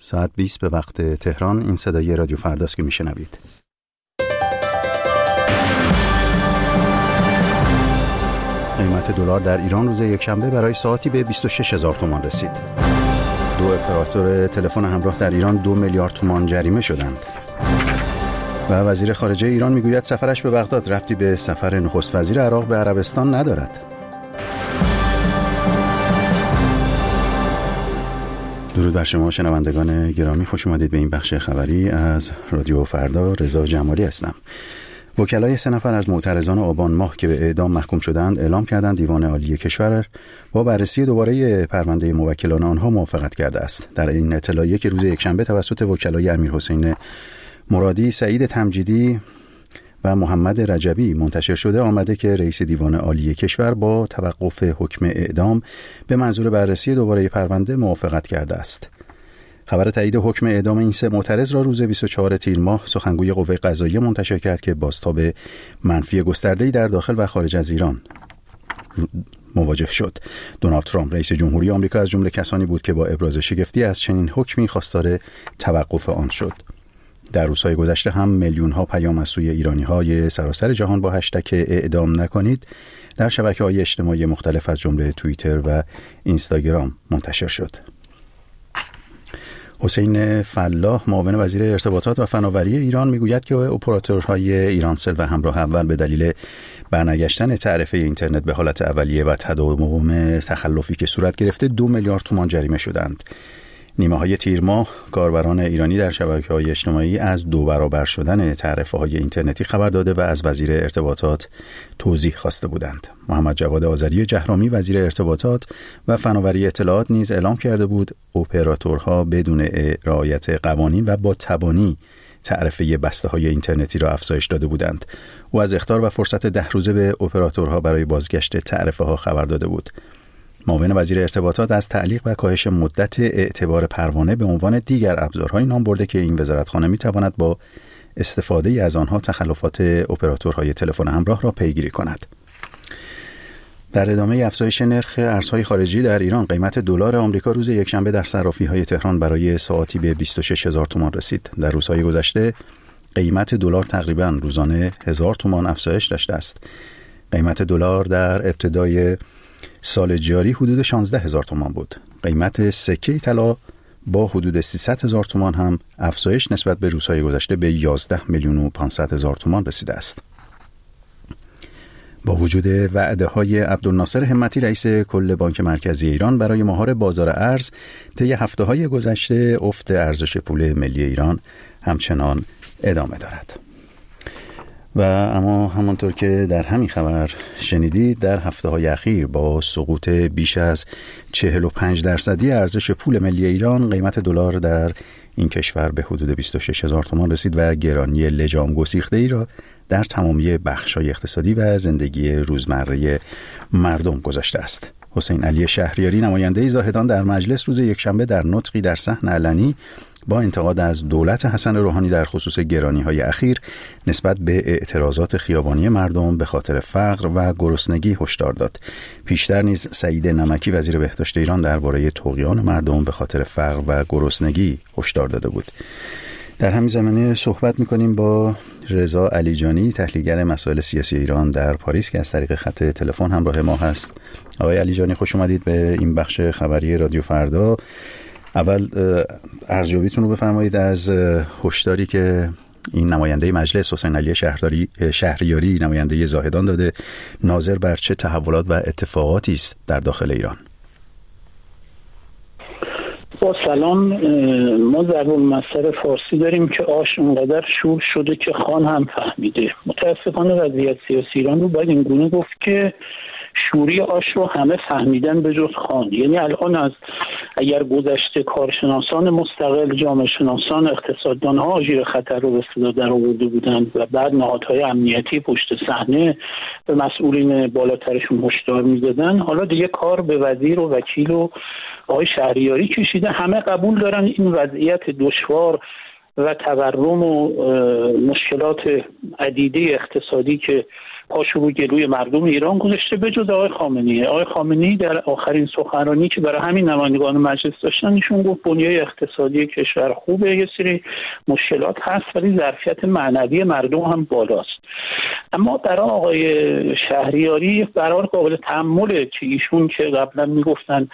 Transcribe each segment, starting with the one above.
ساعت 20 به وقت تهران. این صدای رادیو فرداست که میشنوید. قیمت دلار در ایران روز یکشنبه برای ساعتی به 26,000 تومان رسید. دو اپراتور تلفن همراه در ایران 2 میلیارد تومان جریمه شدند. و وزیر خارجه ایران میگوید سفرش به بغداد ربطی به سفر نخست وزیر عراق به عربستان ندارد. درود بر شما شنوندگان گرامی، خوش اومدید به این بخش خبری از رادیو فردا. رضا جمالی هستم. وکلای 3 نفر از معترضان آبان ماه که به اعدام محکوم شدند اعلام کردند دیوان عالی کشور با بررسی دوباره پرونده موکلان آنها موافقت کرده است. در این اطلاعیه که روز یکشنبه توسط وکلای امیرحسین مرادی، سعید تمجیدی و محمد رجبی منتشر شده آمده که رئیس دیوان عالی کشور با توقف حکم اعدام به منظور بررسی دوباره پرونده موافقت کرده است. خبر تایید حکم اعدام این 3 معترض را روز 24 تیر ماه سخنگوی قوه قضاییه منتشر کرد که بازتاب منفی گسترده‌ای در داخل و خارج از ایران مواجه شد. دونالد ترامپ رئیس جمهوری آمریکا از جمله کسانی بود که با ابراز شگفتی از چنین حکمی خواستار توقف آن شد. در روزهای گذشته هم میلیون‌ها پیام از سوی ایرانی‌های سراسر جهان با هشتگ اعدام نکنید در شبکه‌های اجتماعی مختلف از جمله توییتر و اینستاگرام منتشر شد. حسین فلاح معاون وزیر ارتباطات و فناوری ایران میگوید که اپراتورهای ایرانسل و همراه اول به دلیل برنگشتن تعرفه اینترنت به حالت اولیه و تداوم تخلفی که صورت گرفته 2 میلیارد تومان جریمه شدند. نیمه‌های تیر ماه کاربران ایرانی در شبکه‌های اجتماعی از 2 برابر شدن تعرفه‌های اینترنتی خبر داده و از وزیر ارتباطات توضیح خواسته بودند. محمد جواد آذری جهرامی وزیر ارتباطات و فناوری اطلاعات نیز اعلام کرده بود اپراتورها بدون رعایت قوانین و با تبانی تعرفه بسته‌های اینترنتی را افزایش داده بودند. او از اخطار و فرصت 10 روزه به اپراتورها برای بازگشت تعرفه‌ها خبر داده بود. معاون وزیر ارتباطات از تعلیق و کاهش مدت اعتبار پروانه به عنوان دیگر ابزارهای نام برده که این وزارتخانه می‌تواند با استفاده از آنها تخلفات اپراتورهای تلفن همراه را پیگیری کند. در ادامه افزایش نرخ ارزهای خارجی در ایران، قیمت دلار آمریکا روز یکشنبه در صرافی‌های تهران برای ساعتی به 26,000 تومان رسید. در روزهای گذشته قیمت دلار تقریباً روزانه 1000 تومان افزایش داشته است. قیمت دلار در ابتدای سال جاری حدود 16,000 تومان بود. قیمت سکه طلا با حدود 300,000 تومان هم افزایش نسبت به روزهای گذشته به 11,500,000 تومان رسیده است. با وجود وعده‌های عبدالناصر همتی رئیس کل بانک مرکزی ایران برای مهار بازار ارز، طی هفته‌های گذشته افت ارزش پول ملی ایران همچنان ادامه دارد. و اما همانطور که در همین خبر شنیدید، در هفته‌های اخیر با سقوط بیش از 45% ارزش پول ملی ایران، قیمت دلار در این کشور به حدود 26,000 تومان رسید و گرانی لجام گسیخته‌ای را در تمامی بخش‌های اقتصادی و زندگی روزمره مردم گذاشته است. حسین علی شهریاری نماینده زاهدان در مجلس روز یکشنبه در نطقی در صحن علنی با انتقاد از دولت حسن روحانی در خصوص گرانی‌های اخیر نسبت به اعتراضات خیابانی مردم به خاطر فقر و گرسنگی هشدار داد. پیشتر نیز سعید نمکی وزیر بهداشت ایران درباره طغیان مردم به خاطر فقر و گرسنگی هشدار داده بود. در همین زمینه صحبت می‌کنیم با رضا علیجانی، تحلیلگر مسائل سیاسی ایران در پاریس که از طریق خط تلفن همراه ما هست. آقای علیجانی، خوش اومدید به این بخش خبری رادیو فردا. اول ارزیابیتون رو بفرمایید از هشداری که این نماینده مجلس حسین علی شهریاری نماینده زاهدان داده ناظر بر چه تحولات و اتفاقاتی است در داخل ایران. با سلام، ما ضرب المثل فارسی داریم که آش اونقدر شور شده که خان هم فهمیده. متاسفانه وضعیت سیاسی ایران رو باید این گونه گفت که شوری آش رو همه فهمیدن به جز خان. یعنی الان از اگر گذشته کارشناسان مستقل، جامعه شناسان، اقتصاددان ها آژیر خطر رو به صدا در آورده بودند و بعد نهادهای امنیتی پشت صحنه به مسئولین بالاترشون هشدار میدادن، حالا دیگه کار به وزیر و وکیل و آقای شهریاری کشیده. همه قبول دارن این وضعیت دشوار و تورم و مشکلات عدیده اقتصادی که پاشو رو گلوی مردم ایران گذاشته به جز آقای خامنه‌ای. آقای خامنه‌ای در آخرین سخنرانی که برای همین نمایندگان مجلس داشتن ایشون گفت بنیه اقتصادی کشور خوبه، یه سری مشکلات هست ولی ظرفیت معنوی مردم هم بالاست. اما برای آقای شهریاری برای قابل تأمله که ایشون که قبلا میگفتن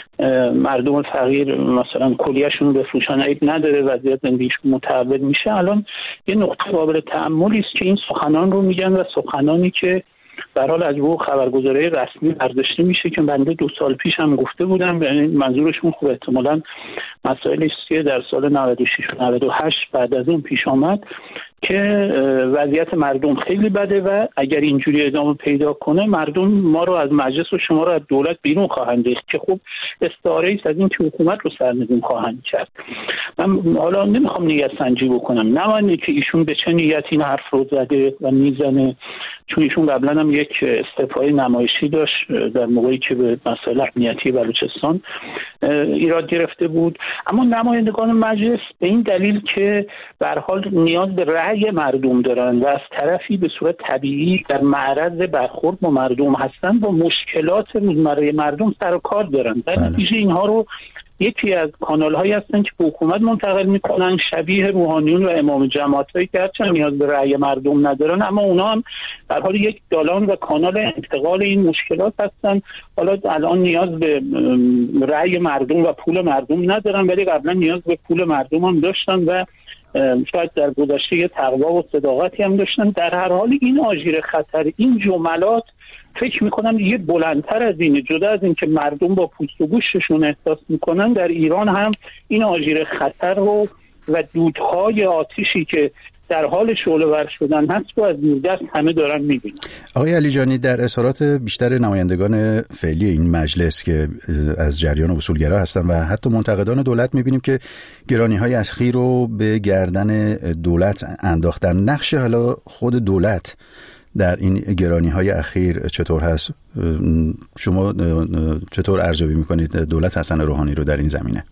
مردم فقیر مثلا کلیه‌شون بفروشن عیب نداره، وضعیت زندگیشون متحول میشه، الان یه نقطه قابل تأملی است که این سخنان رو میگن و سخنانی که در حال از رو خبرگزاری رسمی برداشته میشه که بنده 2 سال پیش هم گفته بودم، یعنی منظورشون خوب احتمالاً مسائلی است که در سال 96 و 98 بعد از اون پیش آمد که وضعیت مردم خیلی بده و اگر اینجوری ادامه پیدا کنه مردم ما رو از مجلس و شما رو از دولت بیرون خواهند ریخت که خب استعاره است از این که حکومت رو سرنگون خواهند کرد. من حالا نمیخوام نیت سنجی بکنم، نه که ایشون به چه نیتی این حرف رو زده و میزنه، چون ایشون قبلا هم یک استعفای نمایشی داشت در موقعی که به مسائل امنیتی بلوچستان ایراد گرفته بود. اما نمایندگان مجلس به این دلیل که به هر حال نیاز به رأی مردم دارن و از طرفی به صورت طبیعی در معرض برخورد با مردم هستن، با مشکلات روزمره مردم سر و کار دارن. در نتیجه اینها رو یکی از کانال‌هایی هستن که به حکومت منتقل میکنن، شبیه روحانیون و امام جماعتایی که هرچند نیاز به رأی مردم ندارن اما اونا هم در حال یک دالان و کانال انتقال این مشکلات هستن. حالا الان نیاز به رأی مردم و پول مردم ندارن ولی قبلا نیاز به پول مردم هم داشتن و شاید در گذشته یه تقوا و صداقتی هم داشتن. در هر حال این آژیر خطر، این جملات فکر میکنم یه بلندتر از اینه، جدا از این که مردم با پوست و گوشتشون احساس میکنن، در ایران هم این آژیر خطر رو و دودهای آتیشی که در حال شعله‌ور شدن هست و از دوردست همه دارن میبینن. آقای علیجانی، در اظهارات بیشتر نمایندگان فعلی این مجلس که از جریان اصولگرا هستن و حتی منتقدان دولت میبینیم که گرانی‌های اخیر رو به گردن دولت انداختن. نقش حالا خود دولت در این گرانی‌های اخیر چطور هست؟ شما چطور ارزیابی میکنید دولت حسن روحانی رو در این زمینه؟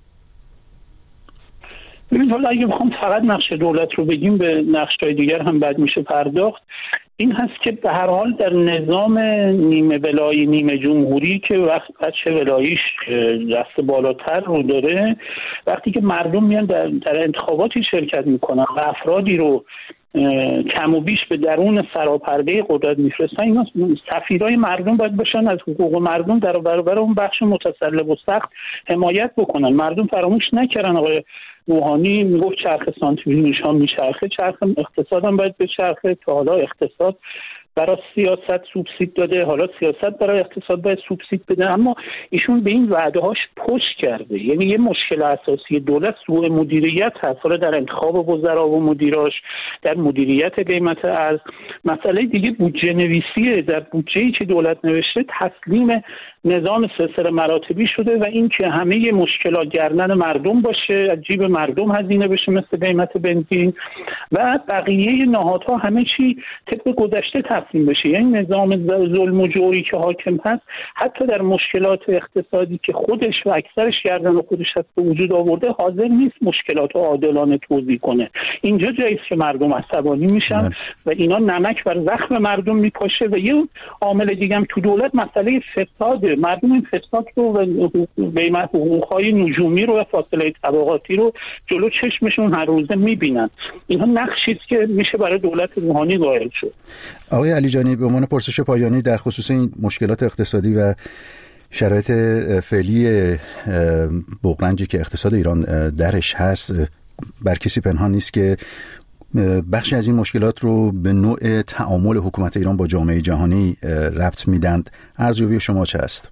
ببینید حالا اگه بخوام فقط نقش دولت رو بگیم به نقش‌های دیگر هم بعد میشه پرداخت. این هست که به هر حال در نظام نیمه ولایی نیمه جمهوری که وقتی ولاییش دست بالاتر رو داره، وقتی که مردم میان در انتخاباتی شرکت میکنن و افرادی رو کم و بیش به درون سراپرده قدرت میفرستن، اینا سفیرای مردم باید باشن، از حقوق مردم در برابر اون بخش متسلب و سخت حمایت بکنن. مردم فراموش نکردن آقای روحانی میگفت چرخ سانتریفیوژ ها میچرخه، چرخ اقتصاد هم باید بچرخه، که حالا اقتصاد برای سیاست سوبسید داده، حالا سیاست برای اقتصاد باید سوبسید بده. اما ایشون به این وعده هاش پشت کرده. یعنی یه مشکل اساسی دولت سوء مدیریت هست، حالا در انتخاب وزرا و مدیراش، در مدیریت قیمت ارز. مسئله دیگه بودجه نویسیه. در بودجه‌ای که دولت نوشته تسلیم نظام سلسله مراتبی شده و این که همه مشکلات گردن مردم باشه، از جیب مردم هزینه بشه مثل قیمت بنزین و بقیه نهادها همه چی طبق گذشته تصمیم بشه. یعنی نظام ظلم و جوری که حاکم هست حتی در مشکلات اقتصادی که خودش و اکثرش گردن خودش هست به وجود آورده حاضر نیست مشکلات رو عادلانه توضیح کنه. اینجا جایی است که مردم عصبانی میشن و اینا نمک بر زخم مردم میپاشه. و یه عامل دیگه هم تو دولت مسئله فساد. مردم این فساد رو و قیمت حقوق‌های نجومی رو و فاصله طبقاتی رو جلو چشمشون هر روزه میبینن. اینها نقشی است که میشه برای دولت روحانی قائل شد. آقای علیجانی، به عنوان پرسش پایانی در خصوص این مشکلات اقتصادی و شرایط فعلی بغرنجی که اقتصاد ایران درش هست، بر کسی پنهان نیست که بخشی از این مشکلات رو به نوع تعامل حکومت ایران با جامعه جهانی ربط میدند. ارزیابی شما چه است؟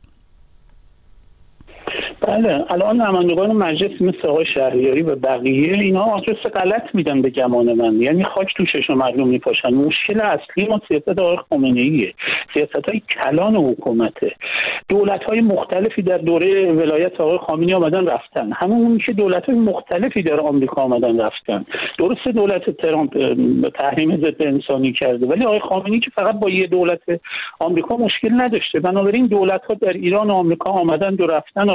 بله، الان نمایندگان مجلس مثل آقای شهریاری و بقیه اینا آدرس غلط میدن به گمان من. یعنی خاک تو چشم مردم میپاشن. مشکل اصلی ما سیاست آقای خامنه‌ایه، سیاست‌های کلان حکومته. دولت‌های مختلفی در دوره ولایت آقای خامنه‌ای آمدن رفتن، همون که دولت‌های مختلفی در آمریکا آمدن رفتن. درسته دولت ترامپ تحریم ضد انسانی کرده ولی آقای خامنه‌ای که فقط با یه دولت آمریکا مشکل نداشته. بنابراین دولت‌ها در ایران و آمریکا آمدن و رفتن. آقای خامنه‌ای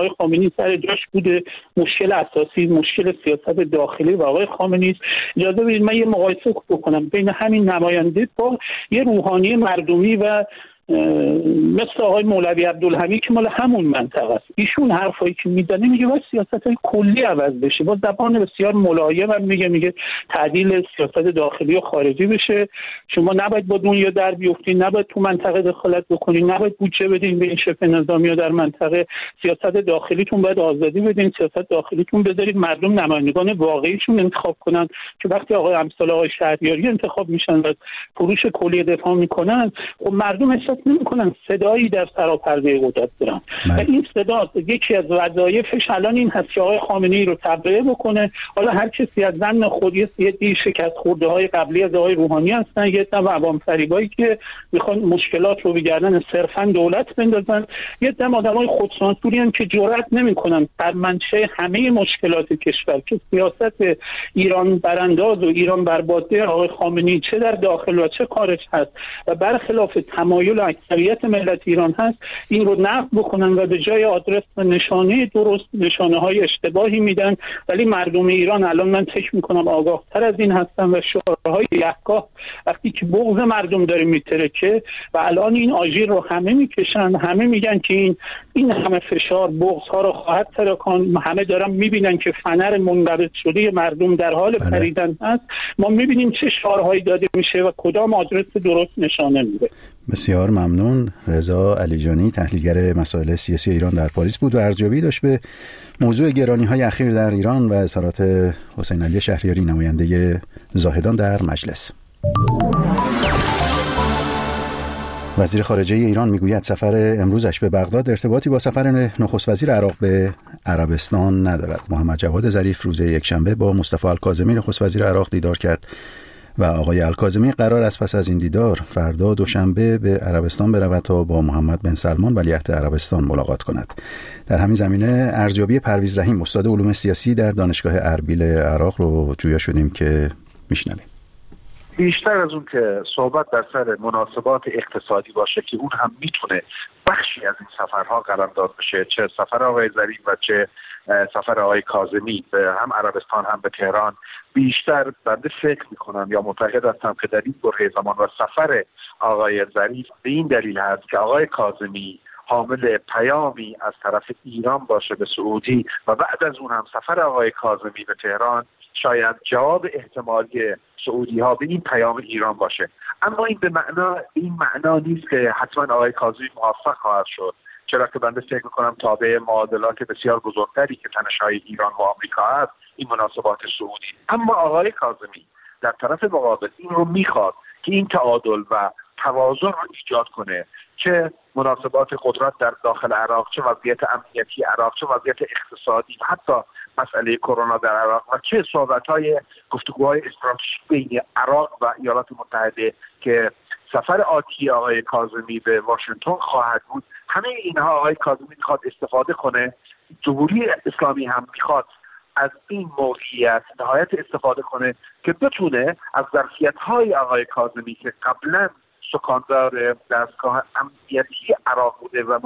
خامنه‌ای سر جاش بوده. مشکل اساسی مشکل سیاست داخلی و آقای خامنه‌ای است. اجازه بدید من یه مقایسه بکنم بین همین نماینده با یه روحانی مردمی و مثل آقای مولوی عبدالحمید که مال همون منطقه است. ایشون حرفایی که میزنه میگه باید سیاست‌های کلی عوض بشه، با زبان بسیار ملایم هم میگه تعدیل سیاست داخلی و خارجی بشه، شما نباید با دنیا در بیفتین، نباید تو منطقه دخالت بکنین، نباید بودجه بدین به این شبه نظامی‌ها در منطقه، سیاست داخلیتون باید آزادی بدین، سیاست داخلیتون بذارید مردم نمایندگان واقعیشون انتخاب کنن که وقتی آقای امثال آقای شهریاری انتخاب میشن و فروش کلی دفاع میکنن، خب مردم احساس نمی‌کنن صدایی در سراپرده قدرت دارن. و این صدا یکی از وظایفش الان این هست که آقای خامنه‌ای رو تبرئه بکنه. حالا هر کسی از ظن خودی یه شکست خورده‌های قبلی از آقای روحانی هستن، یه دم عوام فریبایی که میخوان مشکلات رو به گردن صرفاً دولت بندازن، یه دم آدمای خودسانسوری هم که جرئت نمی‌کنن در منشأ همه مشکلات کشور که سیاست ایران برانداز و ایران برباده آقای خامنه‌ای چه در داخل و چه خارج هست و برخلاف تمایل اکثریت ملت ایران هست، این رو نقد بکنن و به جای آدرس و نشانه درست نشانه‌های اشتباهی میدن. ولی مردم ایران الان من فکر میکنم آگاه‌تر از این هستن و شعارهای یحکا وقتی که بغض مردم داره میترکه و الان این آژیر رو همه میکشن، همه میگن که این همه فشار بغض‌ها رو خواهد ترکان، همه دارن میبینن که فنر منقبض شده مردم در حال پریدن هست، ما میبینیم چه شعارهایی داده میشه و کدام آدرس درست نشانه میده. بسیار ممنون. رضا علیجانی تحلیلگر مسائل سیاسی ایران در پاریس بود و ارزیابی داشت به موضوع گرانی‌های اخیر در ایران و اظهارات حسین علی شهریاری نماینده زاهدان در مجلس. وزیر خارجه ایران میگوید سفر امروزش به بغداد ارتباطی با سفر نخست وزیر عراق به عربستان ندارد. محمد جواد ظریف روز یکشنبه با مصطفی الکاظمی نخست وزیر عراق دیدار کرد و آقای الکاظمی قرار است پس از این دیدار فردا دوشنبه به عربستان برود تا با محمد بن سلمان ولیعهد عربستان ملاقات کند. در همین زمینه ارزیابی پرویز رحیم استاد علوم سیاسی در دانشگاه اربیل عراق رو جویا شدیم که میشنویم. بیشتر از اون که صحبت در سر مناسبات اقتصادی باشه که اون هم میتونه بخشی از این سفرها قلمداد بشه، چه سفر آقای ظریف و چه سفر آقای کاظمی به هم عربستان هم به تهران، بیشتر بنده فکر میکنم یا معتقد هستم که در این بره زمان و سفر آقای ظریف به این دلیل هست که آقای کاظمی حامل پیامی از طرف ایران باشه به سعودی و بعد از اون هم سفر آقای کاظمی به تهران شاید جواب احتمالی سعودی ها به این پیام ایران باشه. اما این معنا نیست که حتما آقای کاظمی موفق خواهد شد، چرا که بنده فکر میکنم تابع معادلات بسیار بزرگتری که تنش‌های ایران و آمریکا هست این مناسبات سعودی. اما آقای کاظمی در طرف مقابل این رو میخواد که این تعادل و توازن رو ایجاد کنه، چه مناسبات قدرت در داخل عراق، چه وضعیت امنیتی عراق، چه وضعیت اقتصادی و حتی مسئله کرونا در عراق و چه صحبت‌های گفتگوهای استراتژیک بین عراق و ایالات متحده که سفر آتی آقای کاظمی به واشنگتن خواهد بود. همه اینها آقای کاظمی میخواد استفاده کنه. جمهوری اسلامی هم میخواد از این موقعیت نهایت استفاده کنه که بتونه از ظرفیت‌های آقای کاظمی که قبلا سکاندار دستگاه امنیتی عراق بوده و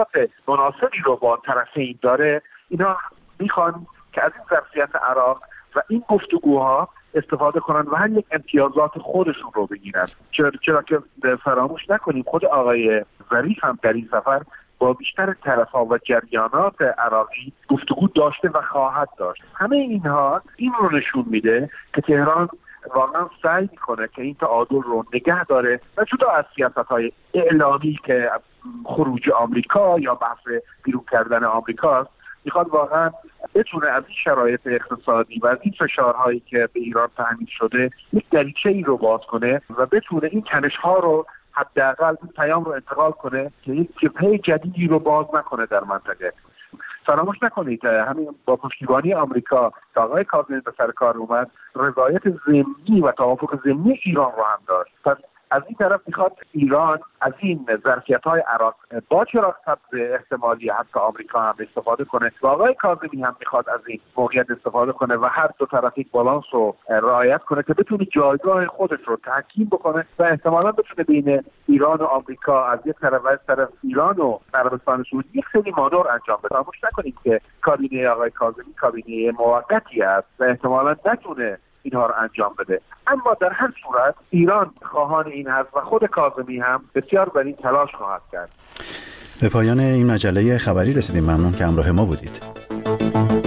مناسبی رو با طرفین داره، اینا میخوان که از این ظرفیت عراق و این گفتگوها استفاده کنن و هر یک امتیازات خودشون رو بگیرن. چرا که فراموش نکنیم خود آقای ظریف هم در این سفر با بیشتر طرف‌ها و جریانات عراقی گفتگو داشته و خواهد داشت. همه اینها این رو نشون میده که تهران واقعا سعی میکنه که این تعادل رو نگه داره و جدا از سیاست‌های اعلامی که خروج آمریکا یا بحث بیرون کردن آمریکا، میخواد واقعا بتونه از این شرایط اقتصادی و از این فشارهایی که به ایران تحمیل شده یک دریچه‌ای رو باز کنه و بتونه این تنش‌ها رو حداقل این پیام رو انتقال کنه که یک جبهه جدیدی رو باز نکنه در منطقه. فراموش نکنید همین با پشتیبانی آمریکا که آقای کاظمی به سر کار اومد، رضایت ضمنی و توافق ضمنی ایران رو هم داشت. پس از این طرف میخواد ایران از این ظرفیت‌های عراق با چراغ سبز احتمالی حتی آمریکا هم استفاده کنه و آقای کاظمی هم میخواد از این موقعیت استفاده کنه و هر دو طرف یک بالانس رو رعایت کنه که بتونه جایگاه خودش رو تحکیم بکنه و احتمالاً بتونه بین ایران و آمریکا از یک طرف و از طرف ایران و عربستان سعودی یک سری مانور انجام بده. فراموش نکنید که کابینه آقای کاظمی کابینه موقتی است و احتمالاً نتونه اینها رو انجام بده. اما در هر صورت ایران خواهان این هست و خود کاظمی هم بسیار بر این تلاش خواهد کرد. به پایان این مجله خبری رسیدیم. ممنون که همراه ما بودید.